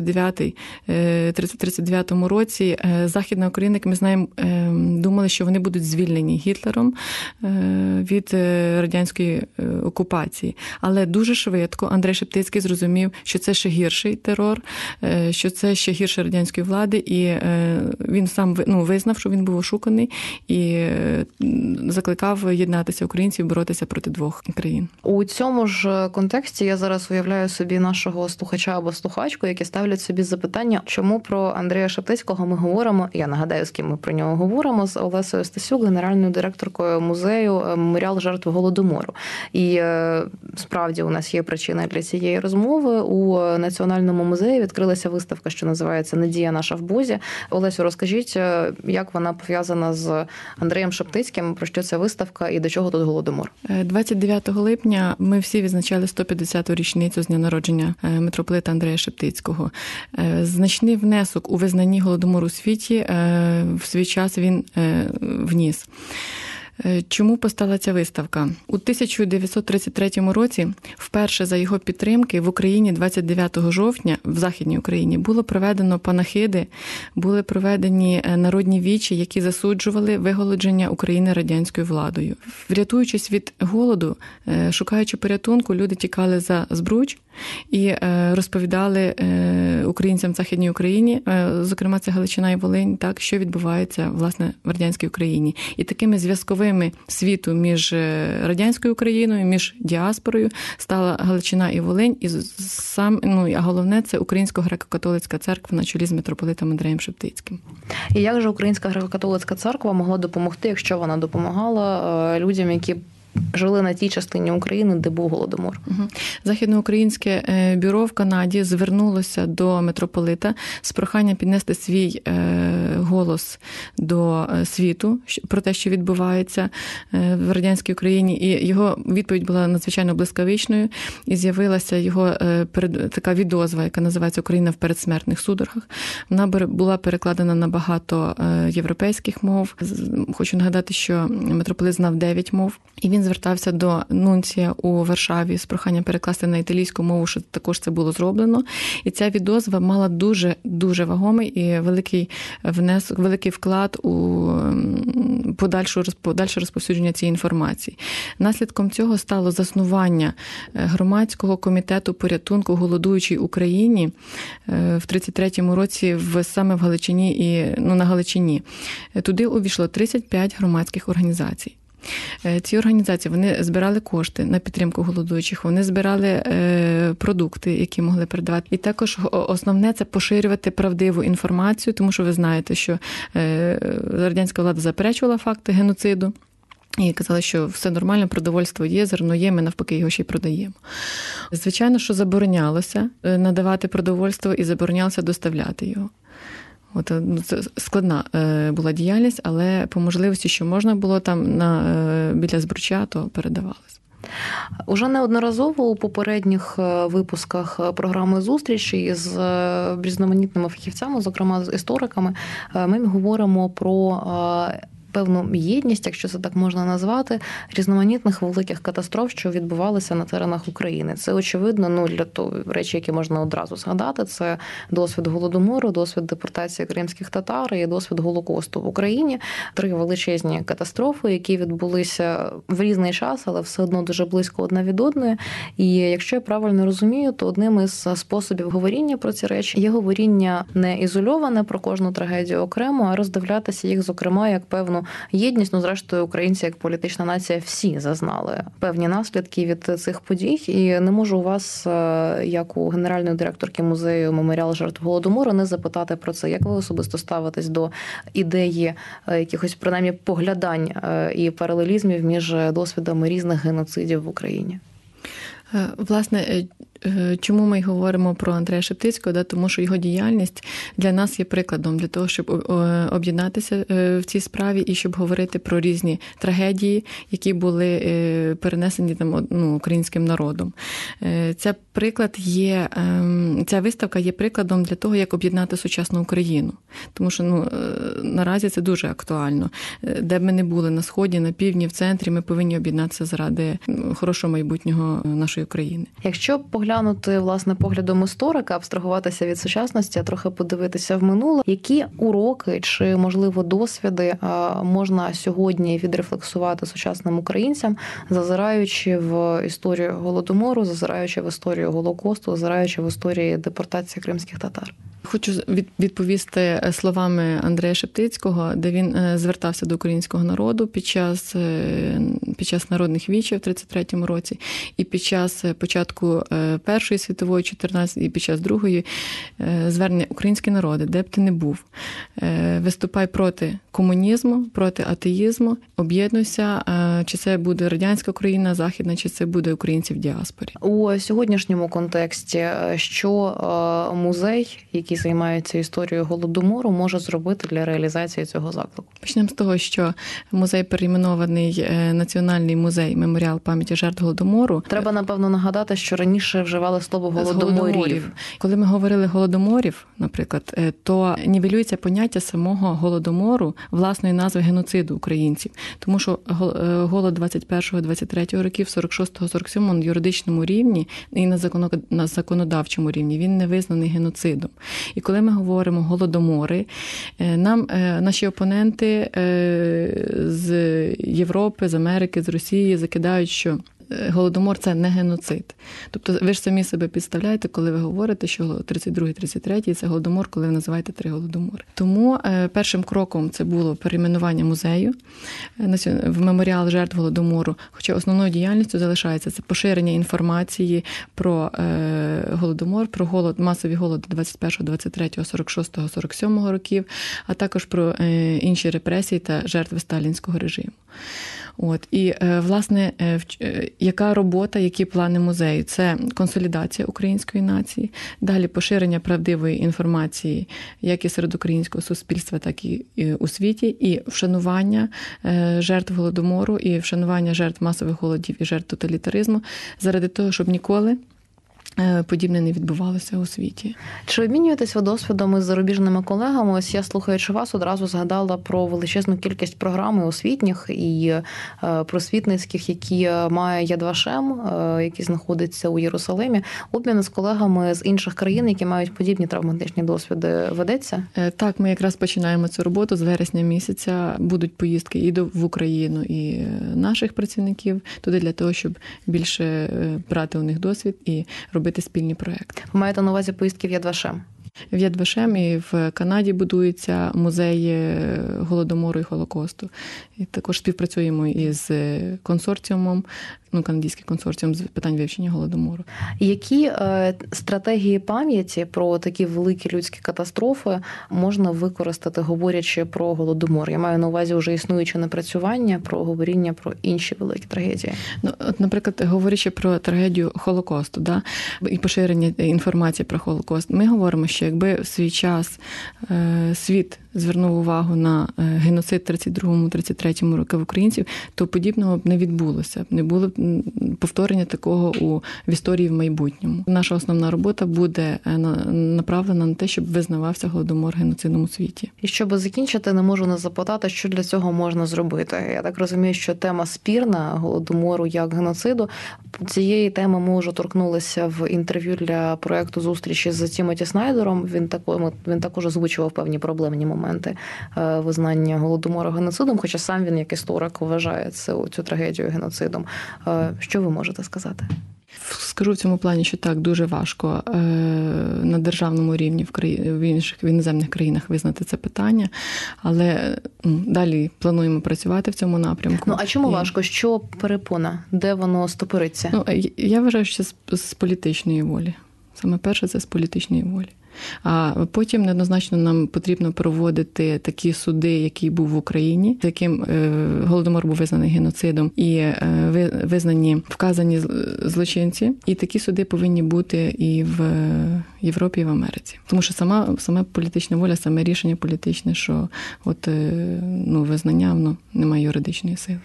дев'ятому році, Західна Україна, як ми знаємо, думали, що вони будуть звільнені Гітлером від радянської окупації. Але дуже швидко Андрей Шептицький зрозумів, що це ще гірший терор, що це ще гірше радянської влади, і він сам, ну, визнав, що він був ошуканий, і закликав єднатися українців, боротися проти двох країн. У цьому ж контексті я зараз уявляю собі нашого слухача або слухачку, які ставлять собі запитання, чому про Андрея Шептицького ми говоримо, я нагадаю, з ким ми про нього говоримо, з Олесею Стасюк, генеральною директоркою музею «Меморіал жертв Голодомору». І справді у нас є причина для цієї розмови. У Національному музеї відкрилася виставка, що називається «Надія наша в Бозі». Олесю, розкажіть, як вона пов'язана з Андреєм Шептицьким, про що ця виставка і до чого тут Голодомор? двадцять дев'ятого липня ми всі відзначали сто п'ятдесяту річницю з дня народження митрополита Андрея Шептицького. Значний внесок у визнанні Голодомору у світі в свій час він вніс. Чому постала ця виставка? У тисяча дев'ятсот тридцять третьому році, вперше за його підтримки, в Україні двадцять дев'ятого жовтня, в Західній Україні, було проведено панахиди, були проведені народні вічі, які засуджували виголодження України радянською владою. Врятуючись від голоду, шукаючи порятунку, люди тікали за Збруч і розповідали українцям в Західній Україні, зокрема це Галичина і Волинь, так, що відбувається, власне, в радянській Україні. І такими зв'язковими ключовими світу між радянською Україною, між діаспорою стала Галичина і Волинь, і сам, ну, а головне, це Українська греко-католицька церква на чолі з митрополитом Андреєм Шептицьким. І як же Українська греко-католицька церква могла допомогти, якщо вона допомагала людям, які жили на тій частині України, де був Голодомор? Угу. Західноукраїнське бюро в Канаді звернулося до митрополита з проханням піднести свій голос до світу про те, що відбувається в радянській Україні. І його відповідь була надзвичайно блискавичною. І з'явилася його така відозва, яка називається «Україна в передсмертних судорогах». Вона була перекладена на багато європейських мов. Хочу нагадати, що митрополит знав дев'ять мов. І він звертався до нунція у Варшаві з проханням перекласти на італійську мову, що також це було зроблено. І ця відозва мала дуже-дуже вагомий і великий внесок, великий вклад у подальшу, подальше розповсюдження цієї інформації. Наслідком цього стало заснування громадського комітету порятунку голодуючій Україні в тридцять третьому році в, саме в Галичині і ну, на Галичині. Туди увійшло тридцять п'ять громадських організацій. Ці організації, вони збирали кошти на підтримку голодуючих, вони збирали е, продукти, які могли передавати. І також основне – це поширювати правдиву інформацію, тому що ви знаєте, що е, радянська влада заперечувала факти геноциду. І казали, що все нормально, продовольство є, зерно є, ми навпаки його ще й продаємо. Звичайно, що заборонялося надавати продовольство і заборонялося доставляти його. От, ну, це складна е, була діяльність, але по можливості, що можна було там на, е, біля Збруча, то передавалось. Уже неодноразово у попередніх випусках програми «Зустрічі» з різноманітними фахівцями, зокрема з істориками, ми говоримо про певну єдність, якщо це так можна назвати, різноманітних великих катастроф, що відбувалися на теренах України. Це, очевидно, ну, для того, речі, які можна одразу згадати, це досвід Голодомору, досвід депортації кримських татар і досвід Голокосту в Україні. Три величезні катастрофи, які відбулися в різний час, але все одно дуже близько одна від одної. І якщо я правильно розумію, то одним із способів говоріння про ці речі є говоріння не ізольоване про кожну трагедію окремо, а роздивлятися їх, зокрема, як певну єдність. Ну, зрештою, українці, як політична нація, всі зазнали певні наслідки від цих подій. І не можу у вас, як у генеральної директорки музею «Меморіал жертв Голодомору», не запитати про це. Як ви особисто ставитесь до ідеї якихось, принаймні, поглядань і паралелізмів між досвідами різних геноцидів в Україні? Власне, чому ми говоримо про Андрея Шептицького? Да? Тому що його діяльність для нас є прикладом для того, щоб об'єднатися в цій справі і щоб говорити про різні трагедії, які були перенесені там, ну, українським народом. Ця приклад є, ця виставка є прикладом для того, як об'єднати сучасну Україну. Тому що ну, наразі це дуже актуально. Де б ми не були, на Сході, на Півдні, в центрі, ми повинні об'єднатися заради хорошого майбутнього нашої України. Якщо поглянути, власне, поглядом історика, абстрагуватися від сучасності, а трохи подивитися в минуле, які уроки чи, можливо, досвіди можна сьогодні відрефлексувати сучасним українцям, зазираючи в історію Голодомору, зазираючи в історію Голокосту, зазираючи в історію депортації кримських татар? Хочу відповісти словами Андрея Шептицького, де він звертався до українського народу під час, під час народних вічів в тридцять третьому році і під час початку Першої світової, чотирнадцятої, і під час Другої звернення: українські народи, де б ти не був, виступай проти комунізму, проти атеїзму, об'єднуйся, чи це буде радянська Україна, західна, чи це буде українці в діаспорі. У сьогоднішньому контексті, що музей, який займається історією Голодомору, може зробити для реалізації цього заклику? Почнемо з того, що музей перейменований Національний музей «Меморіал пам'яті жертв Голодомору». Треба, напевно, нагадати, що раніше вживали слово «голодоморів». голодоморів. Коли ми говорили «голодоморів», наприклад, то нівелюється поняття самого Голодомору, власної назви геноциду українців. Тому що голод двадцять першого - двадцять третього років, сорок шостого - сорок сьомого на юридичному рівні і на законодавчому рівні він не визнаний геноцидом. І коли ми говоримо голодомори, нам наші опоненти з Європи, з Америки, з Росії закидають, що Голодомор – це не геноцид. Тобто ви ж самі себе підставляєте, коли ви говорите, що тридцять другий тридцять третій – це Голодомор, коли ви називаєте три Голодомори. Тому першим кроком це було перейменування музею в меморіал жертв Голодомору, хоча основною діяльністю залишається це поширення інформації про Голодомор, про голод, масові голоди двадцять першого, двадцять третього, сорок шостого, сорок сьомого років, а також про інші репресії та жертви сталінського режиму. От. І, власне, яка робота, які плани музею? Це консолідація української нації, далі поширення правдивої інформації як і серед українського суспільства, так і у світі, і вшанування жертв Голодомору, і вшанування жертв масових голодів і жертв тоталітаризму заради того, щоб ніколи подібне не відбувалося у світі. Чи обмінюєтесь ви досвідом із зарубіжними колегами? Ось я, слухаючи вас, одразу згадала про величезну кількість програм освітніх і просвітницьких, які має Яд Вашем, які знаходяться у Єрусалимі. Обмін з колегами з інших країн, які мають подібні травматичні досвіди, ведеться? Так, ми якраз починаємо цю роботу з вересня місяця. Будуть поїздки і в Україну, і наших працівників туди для того, щоб більше брати у них досвід і робити спільні проекти. Ви маєте на увазі поїздки в Яд Вашем? В Яд Вашем і в Канаді будуються музеї Голодомору і Холокосту. І також співпрацюємо із консорціумом, ну, канадський консорціум з питань вивчення Голодомору. Які е, стратегії пам'яті про такі великі людські катастрофи можна використати, говорячи про Голодомор? Я маю на увазі вже існуюче напрацювання про говоріння про інші великі трагедії. Ну, от, наприклад, говорячи про трагедію Холокосту, да, і поширення інформації про Холокост, ми говоримо, що якби в свій час е, світ звернув увагу на геноцид тридцять другому тридцять третьому років українців, то подібного б не відбулося. Не було б повторення такого у, в історії в майбутньому. Наша основна робота буде направлена на те, щоб визнавався Голодомор геноцидом у світі. І щоб закінчити, не можу не запитати, що для цього можна зробити. Я так розумію, що тема спірна Голодомору як геноциду. Цієї теми ми вже торкнулися в інтерв'ю для проєкту «Зустрічі» з Тімоті Снайдером. Він також, він також озвучував певні проблемні моменти визнання Голодомору геноцидом, хоча сам він, як історик, вважає цю, цю трагедію геноцидом. Що ви можете сказати? Скажу в цьому плані, що так, дуже важко на державному рівні в, краї... в інших в іноземних країнах визнати це питання, але ну, далі плануємо працювати в цьому напрямку. Ну, а чому І... важко? Що перепона? Де воно стопориться? Ну, я вважаю, що з, з політичної волі. Саме перше, це з політичної волі. А потім неоднозначно нам потрібно проводити такі суди, які був в Україні, з яким Голодомор був визнаний геноцидом, і визнані вказані злочинці. І такі суди повинні бути і в Європі, і в Америці. Тому що сама, саме політична воля, саме рішення політичне, що от, ну, визнання, воно не має юридичної сили.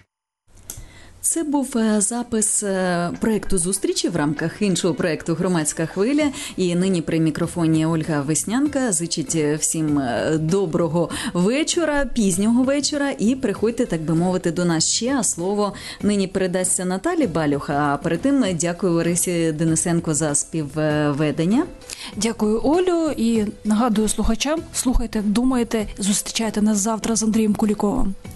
Це був запис проєкту «Зустрічі» в рамках іншого проєкту «Громадська хвиля». І нині при мікрофоні Ольга Веснянка зичить всім доброго вечора, пізнього вечора. І приходьте, так би мовити, до нас ще. А слово нині передасться Наталі Балюх. А перед тим дякую Ларисі Денисенко за співведення. Дякую, Олю. І нагадую слухачам, слухайте, думайте, зустрічайте нас завтра з Андрієм Куліковим.